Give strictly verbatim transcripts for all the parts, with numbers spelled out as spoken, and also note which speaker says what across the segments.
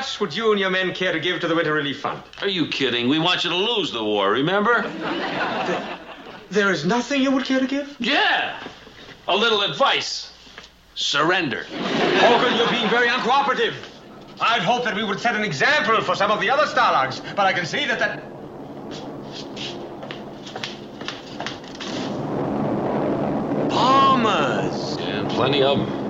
Speaker 1: much would you and your men care to give to the Winter Relief Fund?
Speaker 2: Are you kidding? We want you to lose the war, remember?
Speaker 1: There, there is nothing you would care to give?
Speaker 2: Yeah. A little advice. Surrender.
Speaker 1: Hogan, you're being very uncooperative. I'd hoped that we would set an example for some of the other Stalags, but I can see that that... Bombers.
Speaker 2: Yeah, plenty of them.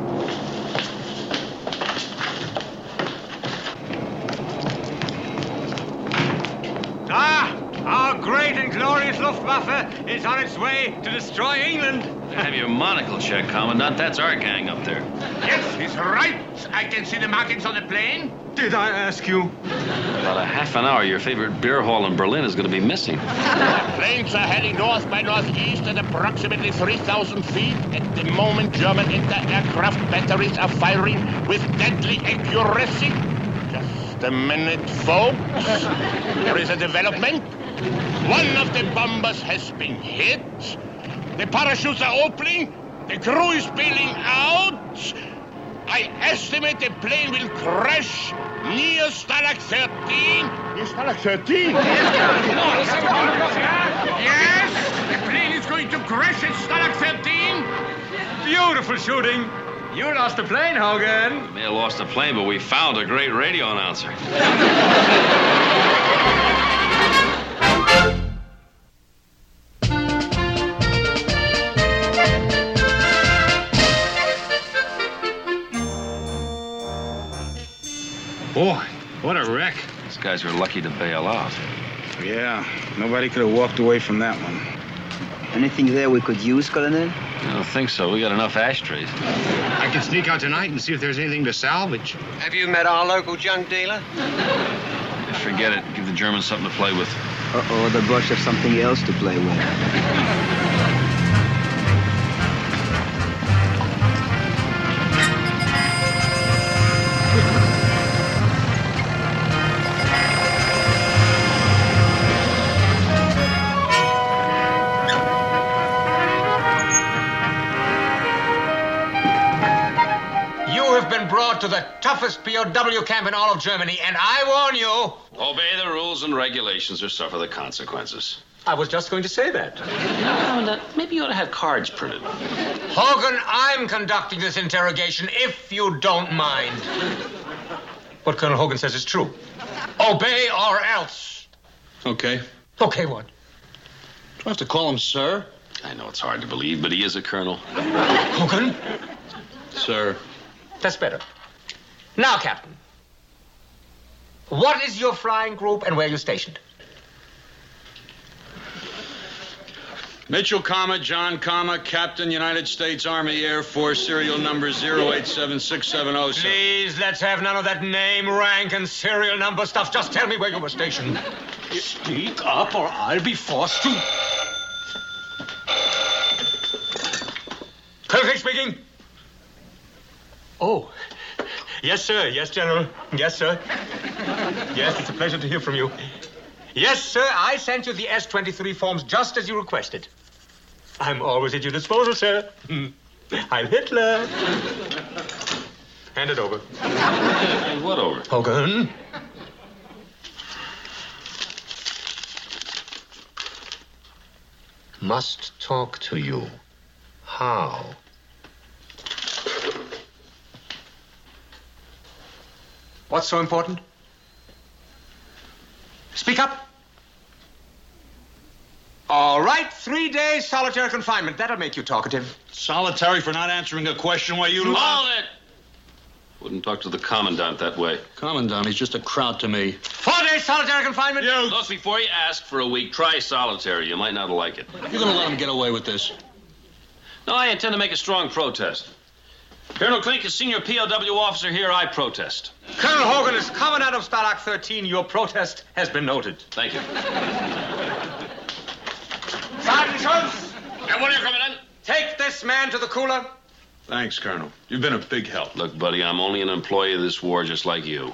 Speaker 1: Ah, our great and glorious Luftwaffe is on its way to destroy England.
Speaker 2: Have your monocle checked, Commandant. That's our gang up there.
Speaker 3: Yes, he's right. I can see the markings on the plane.
Speaker 1: Did I ask you?
Speaker 2: About a half an hour, your favorite beer hall in Berlin is going to be missing.
Speaker 3: Planes are heading north by northeast at approximately three thousand feet. At the moment, German anti-aircraft batteries are firing with deadly accuracy. Just a minute, folks. There is a development. One of the bombers has been hit. The parachutes are opening. The crew is bailing out. I estimate the plane will crash near Stalag thirteen. Near Stalag thirteen? Yes, the plane is going to crash at Stalag thirteen.
Speaker 1: Beautiful shooting. You lost the plane, Hogan.
Speaker 2: We may have lost the plane, but we found a great radio announcer.
Speaker 4: Boy, what a wreck.
Speaker 2: These guys are lucky to bail out.
Speaker 4: Yeah, nobody could have walked away from that one.
Speaker 5: Anything there we could use, Colonel?
Speaker 2: I don't think so. We got enough ashtrays.
Speaker 4: I can sneak out tonight and see if there's anything to salvage.
Speaker 6: Have you met our local junk dealer?
Speaker 2: Forget it. Give the Germans something to play with.
Speaker 5: Uh-oh, the Boche have something else to play with.
Speaker 1: Brought to the toughest P O W camp in all of Germany, and I warn you...
Speaker 2: Obey the rules and regulations or suffer the consequences.
Speaker 1: I was just going to say that.
Speaker 2: Commandant, maybe you ought to have cards printed.
Speaker 1: Hogan, I'm conducting this interrogation, if you don't mind. What Colonel Hogan says is true. Obey or else.
Speaker 4: Okay.
Speaker 1: Okay, what?
Speaker 4: Do I have to call him sir?
Speaker 2: I know it's hard to believe, but he is a colonel.
Speaker 1: Hogan?
Speaker 4: Sir.
Speaker 1: That's better. Now, Captain, what is your flying group and where are you stationed?
Speaker 4: Mitchell, comma, John, comma, Captain, United States Army Air Force, serial number zero eight seven six seven zero.
Speaker 1: Please, let's have none of that name, rank, and serial number stuff. Just tell me where you were stationed. Speak up or I'll be forced to... Colonel speaking. Oh, yes, sir. Yes, General. Yes, sir. Yes, it's a pleasure to hear from you. Yes, sir, I sent you the S twenty-three forms just as you requested. I'm always at your disposal, sir. Heil Hitler. Hand it over.
Speaker 2: Hand what over?
Speaker 1: Hogan. Must talk to you. How? What's so important? Speak up. All right, three days solitary confinement. That'll make you talkative.
Speaker 4: Solitary for not answering a question while you...
Speaker 2: Hold it! Wouldn't talk to the Commandant that way.
Speaker 4: Commandant, he's just a crowd to me.
Speaker 1: Four days solitary confinement?
Speaker 4: You!
Speaker 2: Look, before you ask for a week, try solitary. You might not like it.
Speaker 4: You're gonna let him get away with this?
Speaker 2: No, I intend to make a strong protest. Colonel Klink is senior P O W officer here. I protest.
Speaker 1: Colonel Hogan is Commandant of Stalag thirteen. Your protest has been noted.
Speaker 2: Thank you.
Speaker 1: Sergeant Schultz!
Speaker 2: Yeah, what are you coming in?
Speaker 1: Take this man to the cooler.
Speaker 4: Thanks, Colonel. You've been a big help.
Speaker 2: Look, buddy, I'm only an employee of this war just like you.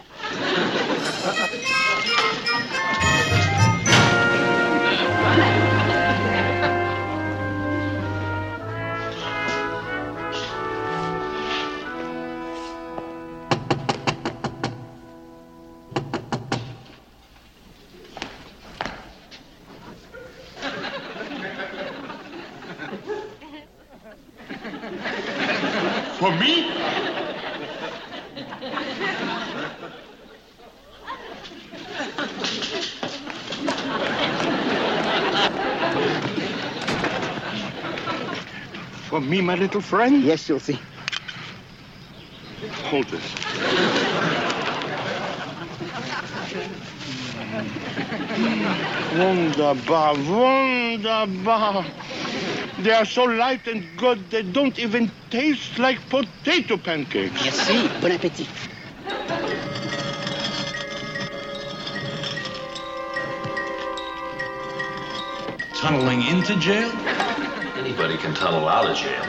Speaker 3: For me, my little friend?
Speaker 5: Yes, you'll see.
Speaker 3: Hold this. Wunderbar, wunderbar. They are so light and good, they don't even taste like potato pancakes.
Speaker 5: Merci. Bon appétit.
Speaker 4: Tunneling into jail?
Speaker 2: Anybody can tunnel out of jail.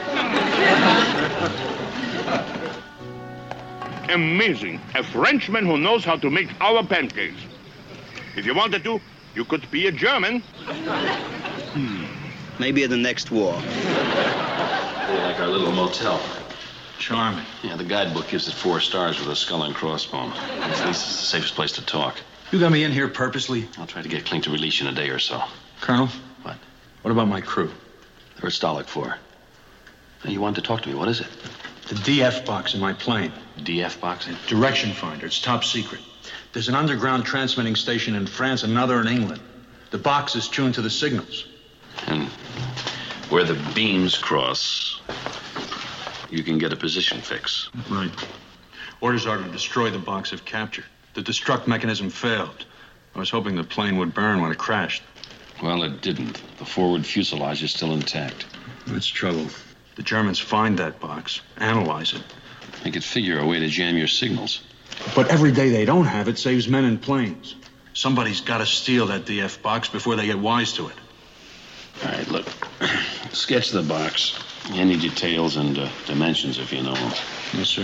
Speaker 3: Amazing. A Frenchman who knows how to make our pancakes. If you wanted to, you could be a German.
Speaker 5: Hmm. Maybe in the next war.
Speaker 2: They like our little motel.
Speaker 4: Charming.
Speaker 2: Yeah, the guidebook gives it four stars with a skull and crossbones. At least it's the safest place to talk.
Speaker 4: You got me in here purposely?
Speaker 2: I'll try to get Klink to release you in a day or so.
Speaker 4: Colonel?
Speaker 2: What?
Speaker 4: What about my crew?
Speaker 2: They're at Stalag four. Now, you wanted to talk to me. What is it?
Speaker 4: The D F box in my plane.
Speaker 2: D F box?
Speaker 4: Direction finder. It's top secret. There's an underground transmitting station in France, another in England. The box is tuned to the signals.
Speaker 2: And where the beams cross, you can get a position fix.
Speaker 4: Right. Orders are to destroy the box if captured. The destruct mechanism failed. I was hoping the plane would burn when it crashed.
Speaker 2: Well, it didn't. The forward fuselage is still intact.
Speaker 4: That's trouble. The Germans find that box, analyze it.
Speaker 2: They could figure a way to jam your signals.
Speaker 4: But every day they don't have it saves men and planes. Somebody's got to steal that D F box before they get wise to it.
Speaker 2: All right, look. Sketch the box. Any details and uh, dimensions if you know them.
Speaker 4: Yes, sir.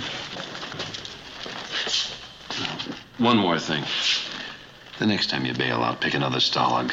Speaker 2: One more thing. The next time you bail out, pick another Stalag.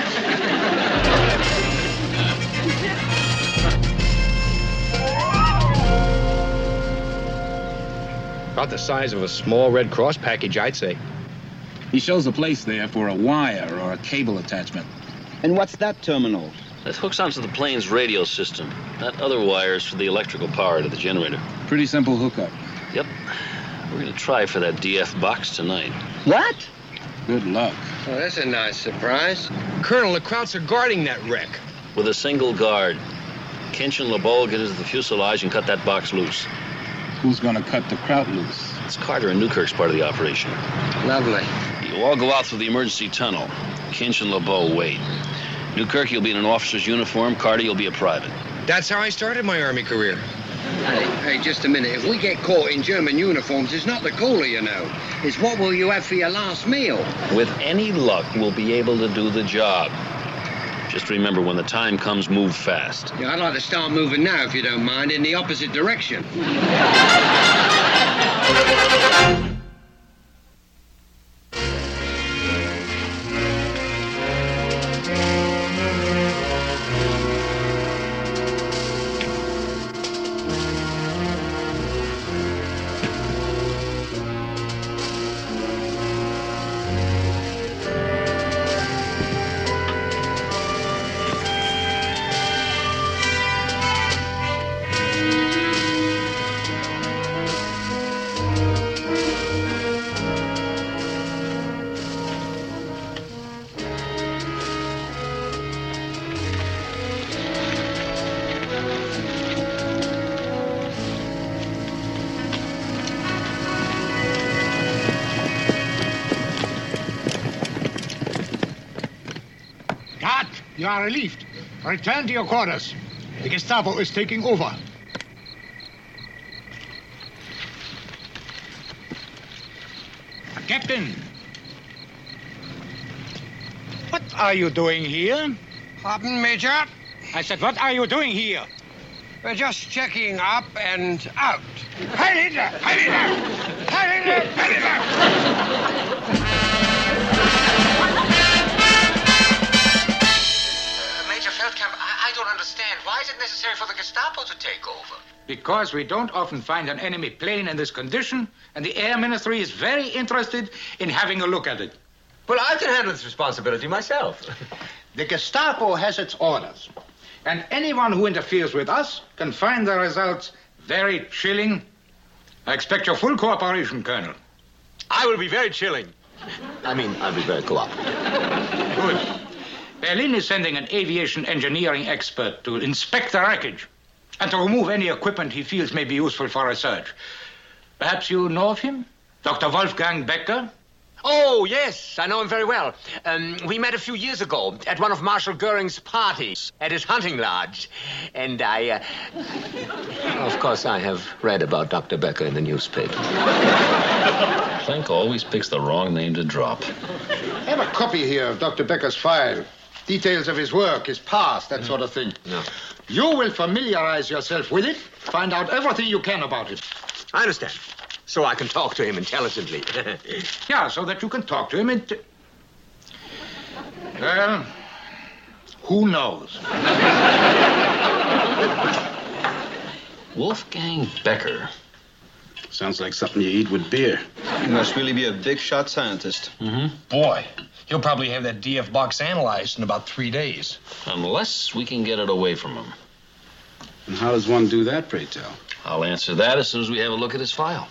Speaker 7: About the size of a small Red Cross package, I'd say.
Speaker 8: He shows a place there for a wire or a cable attachment.
Speaker 5: And what's that terminal?
Speaker 2: That hooks onto the plane's radio system. That other wire is for the electrical power to the generator.
Speaker 8: Pretty simple hookup.
Speaker 2: Yep. We're gonna try for that D F box tonight.
Speaker 5: What?
Speaker 8: Good luck.
Speaker 6: Oh, that's a nice surprise.
Speaker 7: Colonel, the Krauts are guarding that wreck.
Speaker 2: With a single guard. Kinch and LeBeau get into the fuselage and cut that box loose.
Speaker 8: Who's gonna cut the Kraut loose?
Speaker 2: It's Carter and Newkirk's part of the operation.
Speaker 6: Lovely.
Speaker 2: You all go out through the emergency tunnel. Kinch and LeBeau wait. Newkirk, you'll be in an officer's uniform. Carter, you'll be a private.
Speaker 7: That's how I started my Army career.
Speaker 6: Hey, hey, just a minute. If we get caught in German uniforms, it's not the cooler, you know. It's what will you have for your last meal?
Speaker 2: With any luck, we'll be able to do the job. Just remember, when the time comes, move fast.
Speaker 6: Yeah, I'd like to start moving now, if you don't mind, in the opposite direction.
Speaker 9: You are relieved. Return to your quarters. The Gestapo is taking over. Captain! What are you doing here?
Speaker 6: Pardon, Major?
Speaker 9: I said, what are you doing here?
Speaker 6: We're just checking up and out.
Speaker 9: Heil Hitler! Heil Hitler! Heil Hitler! Heil Hitler!
Speaker 1: Feldkamp, I, I don't understand. Why is it necessary for the Gestapo to take over?
Speaker 9: Because we don't often find an enemy plane in this condition, and the Air Ministry is very interested in having a look at it.
Speaker 1: Well, I can handle this responsibility myself.
Speaker 9: The Gestapo has its orders, and anyone who interferes with us can find the results very chilling. I expect your full cooperation, Colonel.
Speaker 1: I will be very chilling.
Speaker 2: I mean, I'll be very cooperative.
Speaker 9: Good. Berlin is sending an aviation engineering expert to inspect the wreckage. and to remove any equipment he feels may be useful for research. Perhaps you know of him? Doctor Wolfgang Becker?
Speaker 1: Oh, yes, I know him very well. Um, we met a few years ago at one of Marshal Goering's parties at his hunting lodge. And I, uh... of course, I have read about Doctor Becker in the newspaper.
Speaker 2: Klink always picks the wrong name to drop.
Speaker 9: I have a copy here of Doctor Becker's file. Details of his work, his past, that mm. sort of thing.
Speaker 1: No.
Speaker 9: You will familiarize yourself with it, find out everything you can about him.
Speaker 1: I understand. So I can talk to him intelligently.
Speaker 9: Yeah, so that you can talk to him int- Well, who knows?
Speaker 2: Wolfgang Becker.
Speaker 8: Sounds like something you eat with beer.
Speaker 5: He must really be a big shot scientist.
Speaker 2: Mm-hmm.
Speaker 7: Boy, he'll probably have that D F box analyzed in about three days.
Speaker 2: Unless we can get it away from him.
Speaker 8: And how does one do that, pray tell?
Speaker 2: I'll answer that as soon as we have a look at his file.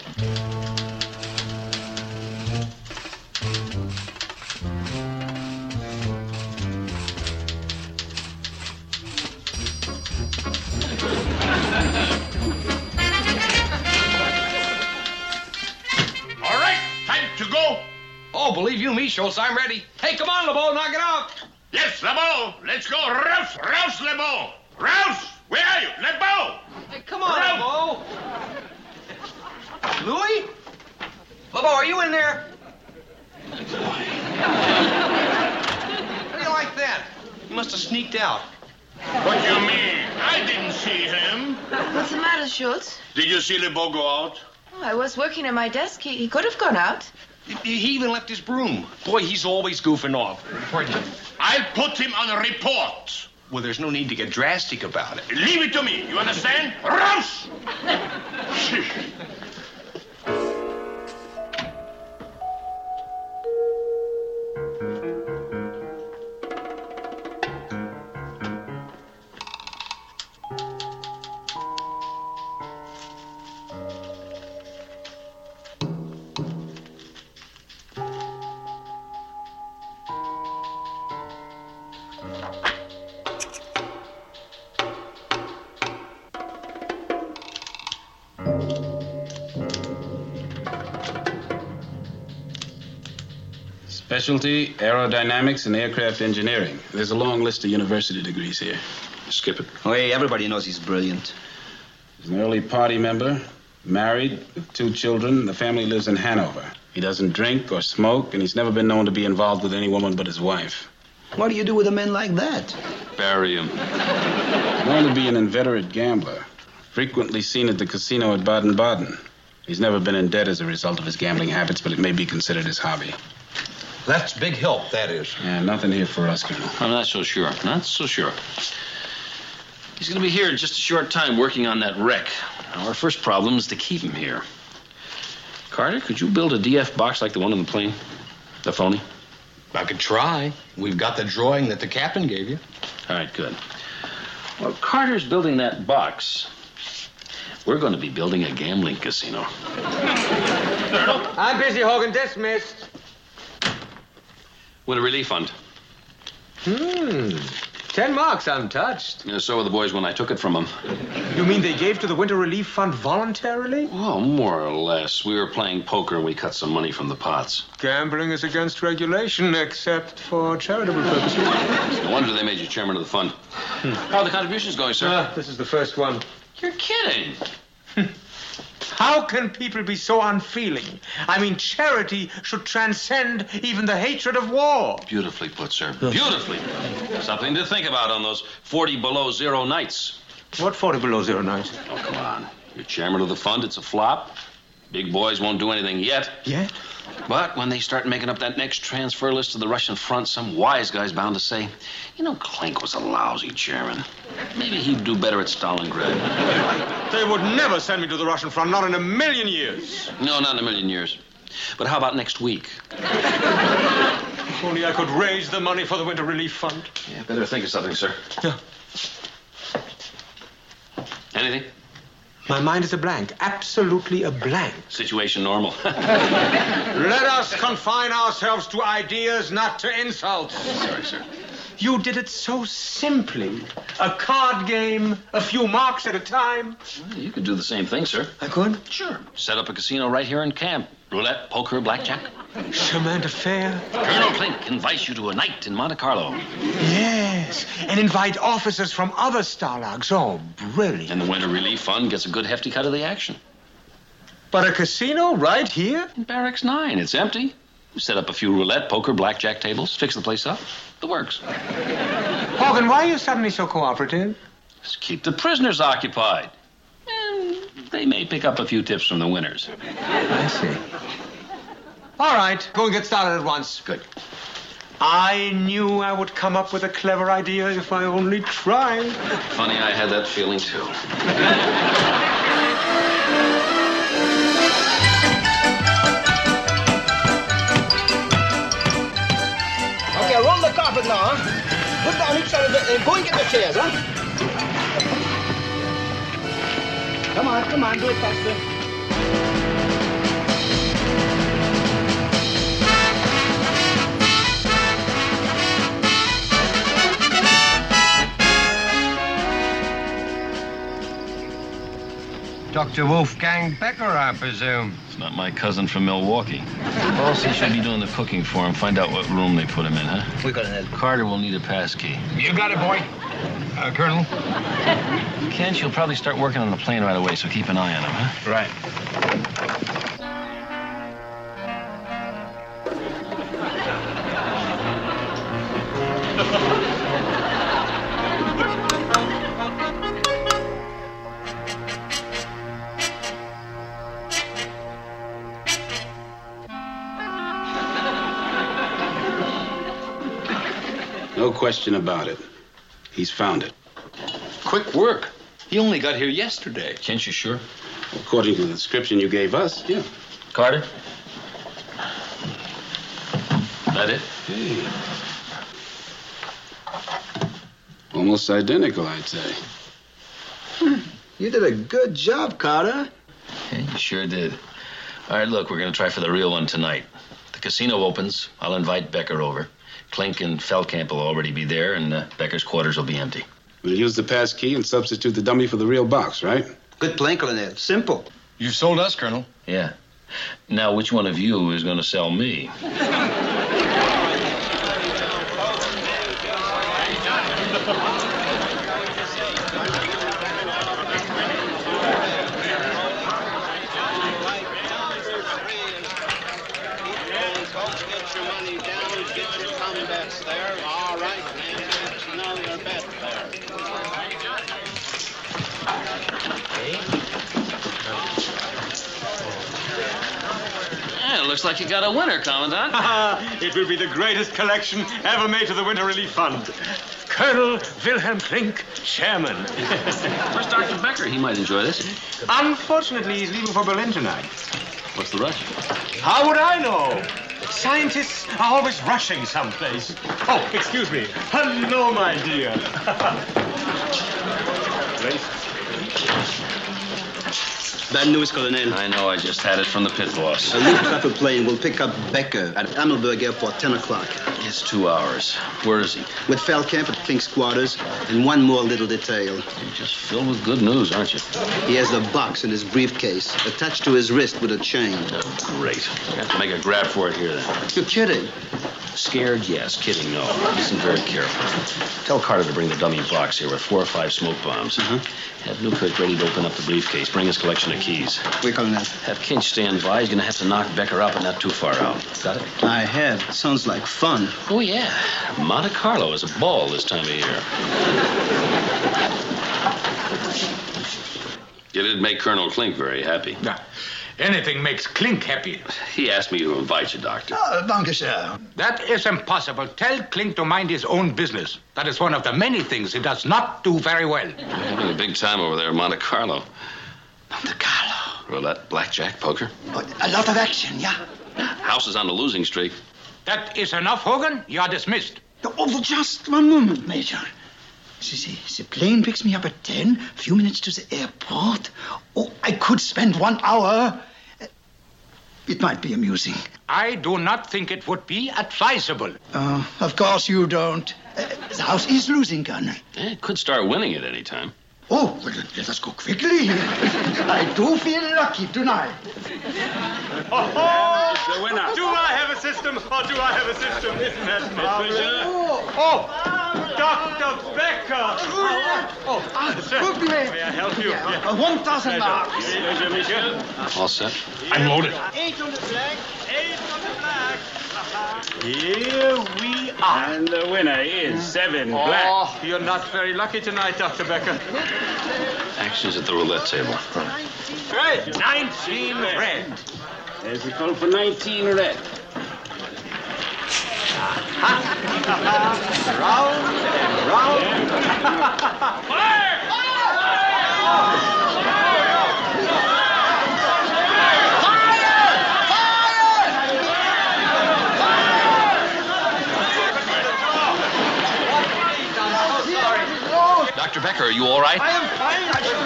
Speaker 3: All right, time to go.
Speaker 7: Oh, believe you me, Schultz, I'm ready. Hey, come on, LeBeau, knock it out.
Speaker 3: Yes, LeBeau, let's go. Rouse, rouse, LeBeau. Rouse, where are you? LeBeau.
Speaker 7: Hey, come on,
Speaker 3: Rouse.
Speaker 7: LeBeau. Louis? LeBeau, are you in there? How do you like that? He must have sneaked out.
Speaker 3: What do you mean? I didn't see him.
Speaker 10: What's the matter, Schultz?
Speaker 3: Did you see LeBeau go out?
Speaker 10: Oh, I was working at my desk. He, he could have gone out.
Speaker 7: He, he even left his broom. Boy, he's always goofing off.
Speaker 3: I'll put him on a report.
Speaker 7: Well, there's no need to get drastic about it.
Speaker 3: Leave it to me. You understand? Rouse!
Speaker 8: Specialty, aerodynamics, and aircraft engineering. There's a long list of university degrees here.
Speaker 2: Skip it.
Speaker 5: Oh, hey, everybody knows he's brilliant.
Speaker 8: He's an early party member, married, with two children. The family lives in Hanover. He doesn't drink or smoke, and he's never been known to be involved with any woman but his wife.
Speaker 5: What do you do with a man like that?
Speaker 2: Bury him.
Speaker 8: Known to be an inveterate gambler. Frequently seen at the casino at Baden-Baden. He's never been in debt as a result of his gambling habits, but it may be considered his hobby.
Speaker 7: That's big help, that is.
Speaker 8: Yeah, nothing here for us, Colonel.
Speaker 2: I'm not so sure. Not so sure. He's going to be here in just a short time working on that wreck. Now, our first problem is to keep him here. Carter, could you build a D F box like the one on the plane? The phony?
Speaker 7: I could try. We've got the drawing that the captain gave you.
Speaker 2: All right, good. Well, Carter's building that box. We're going to be building a gambling casino.
Speaker 1: I'm busy, Hogan. Dismissed.
Speaker 2: With a relief fund.
Speaker 1: Hmm. Ten marks untouched.
Speaker 2: Yeah, so were the boys when I took it from them.
Speaker 1: You mean they gave to the Winter Relief Fund voluntarily?
Speaker 2: Oh, more or less. We were playing poker and we cut some money from the pots.
Speaker 1: Gambling is against regulation, except for charitable purposes.
Speaker 2: No wonder they made you chairman of the fund. Hmm. How are the contributions going, sir?
Speaker 1: Ah, this is the first one.
Speaker 2: You're kidding.
Speaker 1: How can people be so unfeeling? I mean, charity should transcend even the hatred of war.
Speaker 2: Beautifully put, sir. Beautifully put. Something to think about on those forty below zero nights.
Speaker 1: What forty below zero nights?
Speaker 2: Oh, come on. You're chairman of the fund. It's a flop. Big boys won't do anything yet.
Speaker 1: Yet?
Speaker 2: But when they start making up that next transfer list to the Russian front, some wise guy's bound to say, you know, Klink was a lousy chairman. Maybe he'd do better at Stalingrad.
Speaker 1: They would never send me to the Russian front, not in a million years.
Speaker 2: No, not in a million years. But how about next week?
Speaker 1: If only I could raise the money for the Winter Relief Fund.
Speaker 2: Yeah, better think of something, sir.
Speaker 1: Yeah.
Speaker 2: Anything?
Speaker 1: My mind is a blank, absolutely a blank.
Speaker 2: Situation normal.
Speaker 1: Let us confine ourselves to ideas, not to insults.
Speaker 2: Sorry, sir.
Speaker 1: You did it so simply. A card game, a few marks at a time.
Speaker 2: Well, you could do the same thing, sir.
Speaker 1: I could?
Speaker 2: Sure. Set up a casino right here in camp. Roulette, poker, blackjack.
Speaker 1: Chemin de fer.
Speaker 2: Colonel Klink invites you to a night in Monte Carlo.
Speaker 1: Yes, and invite officers from other Stalags. Oh, brilliant.
Speaker 2: And the Winter Relief Fund gets a good hefty cut of the action.
Speaker 1: But a casino right here?
Speaker 2: In Barracks nine. It's empty. Set up a few roulette, poker, blackjack tables. Fix the place up. It works.
Speaker 1: Hogan, why are you suddenly so cooperative?
Speaker 2: Just keep the prisoners occupied. And they may pick up a few tips from the winners.
Speaker 1: I see. All right, go and get started at once.
Speaker 2: Good.
Speaker 1: I knew I would come up with a clever idea if I only tried.
Speaker 2: Funny, I had that feeling, too.
Speaker 11: Okay, roll the carpet now, huh? Put down each side of the... Uh, go and get the chairs, huh? Come on, come on, do it faster.
Speaker 6: Doctor Wolfgang Becker, I presume.
Speaker 2: It's not my cousin from Milwaukee. Boss, he should be doing the cooking for him. Find out what room they put him in, huh?
Speaker 11: We got it.
Speaker 2: Carter will need a pass key.
Speaker 7: You got it, boy. Uh, Colonel?
Speaker 2: Kent, you'll probably start working on the plane right away, so keep an eye on him, huh?
Speaker 8: Right. No question about it. He's found it.
Speaker 2: Quick work. He only got here yesterday. Kent, you sure?
Speaker 8: According to the description you gave us, yeah.
Speaker 2: Carter? That it?
Speaker 8: Hey. Almost identical, I'd say.
Speaker 5: You did a good job, Carter.
Speaker 2: Yeah, you sure did. All right, look, we're going to try for the real one tonight. The casino opens. I'll invite Becker over. Klink and Feldkamp will already be there, and uh, Becker's quarters will be empty.
Speaker 8: We'll use the pass key and substitute the dummy for the real box, right?
Speaker 5: Good plan, Colonel. Simple.
Speaker 7: You've sold us, Colonel.
Speaker 2: Yeah. Now, which one of you is going to sell me? Looks like you got a winner, Commandant.
Speaker 1: It will be the greatest collection ever made to the Winter Relief Fund. Colonel Wilhelm Klink, chairman.
Speaker 2: Where's Doctor Becker? He might enjoy this.
Speaker 1: Unfortunately, he's leaving for Berlin tonight.
Speaker 2: What's the rush?
Speaker 1: How would I know? Scientists are always rushing someplace. Oh, excuse me. Hello, my dear.
Speaker 5: Bad news, Colonel.
Speaker 2: I know, I just had it from the pit boss.
Speaker 5: A Luftwaffe plane will pick up Becker at Ammelberg Airport, ten o'clock.
Speaker 2: It's two hours. Where is he?
Speaker 5: With Feldkamp at Klink's quarters, and one more little detail.
Speaker 2: You're just filled with good news, aren't you?
Speaker 5: He has the box in his briefcase, attached to his wrist with a chain.
Speaker 2: Oh, great. I have to make a grab for it here, then.
Speaker 5: You're kidding.
Speaker 2: Scared? Yes. Kidding? No. Listen very carefully. Tell Carter to bring the dummy box here with four or five smoke bombs.
Speaker 5: Uh-huh.
Speaker 2: Have Newkirk ready to open up the briefcase. Bring his collection of keys.
Speaker 5: We, Colonel.
Speaker 2: Have Kinch stand by. He's going to have to knock Becker out, but not too far out. Got it?
Speaker 5: I have. Sounds like fun.
Speaker 2: Oh, yeah. Monte Carlo is a ball this time of year. You did make Colonel Klink very happy.
Speaker 9: Yeah. Anything makes Klink happy.
Speaker 2: He asked me to invite you, Doctor.
Speaker 11: Oh, danke, sir.
Speaker 9: That is impossible. Tell Klink to mind his own business. That is one of the many things he does not do very well.
Speaker 2: You're having a big time over there in Monte Carlo.
Speaker 11: Monte Carlo.
Speaker 2: Roulette, blackjack, poker.
Speaker 11: Oh, a lot of action, yeah?
Speaker 2: House is on the losing streak.
Speaker 9: That is enough, Hogan. You are dismissed.
Speaker 11: Oh, just one moment, Major. See, see, the plane picks me up at ten, a few minutes to the airport. Oh, I could spend one hour. It might be amusing.
Speaker 9: I do not think it would be advisable.
Speaker 11: Oh, of course you don't. Uh, the house is losing, Colonel.
Speaker 2: Yeah, it could start winning at any time.
Speaker 11: Oh, well, let us go quickly. I do feel lucky tonight.
Speaker 1: Oh,
Speaker 8: the winner.
Speaker 1: Do I have a system or do I have a system? Isn't that marvelous? Oh, Doctor Becker. Oh, sir. May I help you?
Speaker 11: Yeah. Uh, one thousand marks.
Speaker 2: All set?
Speaker 3: I'm loaded.
Speaker 11: Eight on the flag.
Speaker 1: Eight on the flag.
Speaker 8: Here we are. And the winner is seven black.
Speaker 1: Oh, you're not very lucky tonight, Doctor Becker.
Speaker 2: Action's at the roulette table.
Speaker 1: Right, nineteen red.
Speaker 8: There's the call for nineteen red.
Speaker 1: Round and round. Fire!
Speaker 2: Doctor Becker, are you all right?
Speaker 11: I am fine.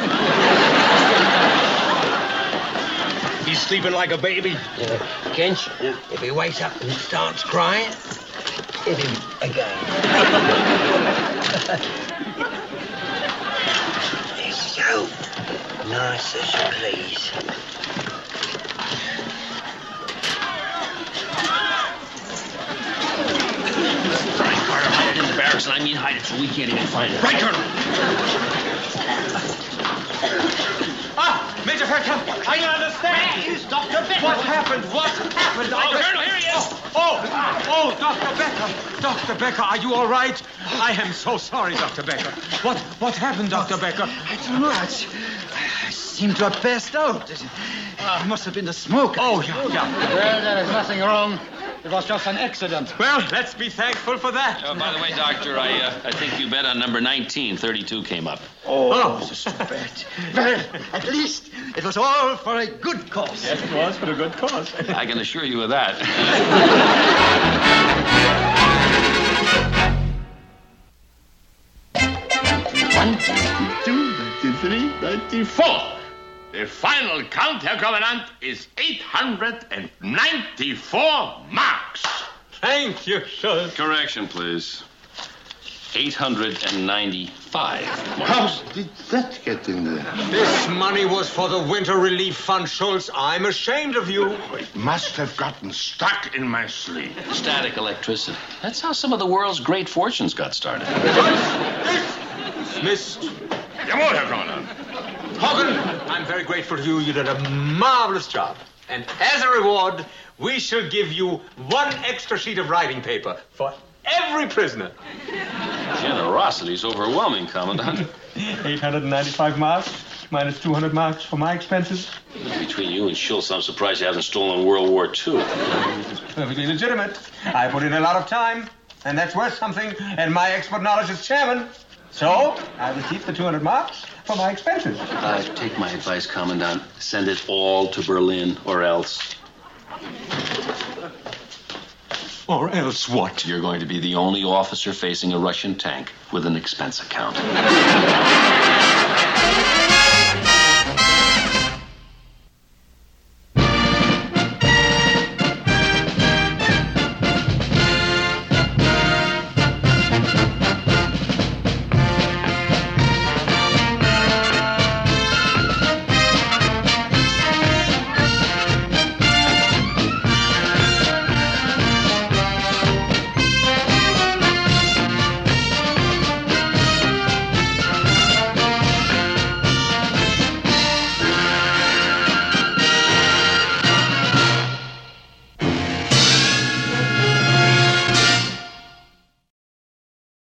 Speaker 11: I
Speaker 3: He's sleeping like a baby.
Speaker 6: Yeah. Kench, yeah. If he wakes up and starts crying, hit him again. Yes, you. Nice as you please.
Speaker 2: Hide it in the barracks, and I mean hide it so we can't even find it.
Speaker 3: Right, Colonel.
Speaker 1: Ah, Major Fairclough, I understand.
Speaker 11: Where is Doctor Becker?
Speaker 1: What happened? What happened?
Speaker 3: Oh, Colonel, here he is.
Speaker 1: Oh, oh, oh, Doctor Becker. Doctor Becker, are you all right? I am so sorry, Doctor Becker. What what happened, Doctor Becker?
Speaker 11: I don't know. I, I seem to have passed out. It, it must have been the smoke.
Speaker 1: Oh, yeah, yeah.
Speaker 9: Well, there is nothing wrong. It was just an accident.
Speaker 1: Well, let's be thankful for that.
Speaker 2: Oh, by the way, Doctor, I uh, I think you bet on number nineteen. thirty-two came up.
Speaker 11: Oh, oh. This is too bad. Well, at least it was all for a good cause.
Speaker 1: Yes, it was for a good cause.
Speaker 2: I can assure you of that.
Speaker 3: One, two, ninety-three, ninety-four. The final count, Herr Commandant, is eight hundred ninety-four marks.
Speaker 1: Thank you, sir.
Speaker 2: Correction, please. eight hundred ninety-five.
Speaker 3: How did that get in there?
Speaker 1: This money was for the Winter Relief Fund, Schultz. I'm ashamed of you.
Speaker 3: It must have gotten stuck in my sleeve.
Speaker 2: Static electricity. That's how some of the world's great fortunes got started.
Speaker 1: Dismissed.
Speaker 3: Jawohl, Herr Commandant.
Speaker 1: Hogan, I'm very grateful to you. You did a marvelous job. And as a reward, we shall give you one extra sheet of writing paper for every prisoner.
Speaker 2: Generosity's overwhelming, Commandant.
Speaker 1: eight hundred ninety-five marks, minus two hundred marks for my expenses.
Speaker 2: Between you and Schultz, I'm surprised you haven't stolen World War Two.
Speaker 1: It's perfectly legitimate. I put in a lot of time, and that's worth something, and my expert knowledge as chairman. So, I will keep the two hundred marks for my expenses.
Speaker 2: Uh, take my advice, Commandant. Send it all to Berlin, or else.
Speaker 1: Or else what?
Speaker 2: You're going to be the only officer facing a Russian tank with an expense account.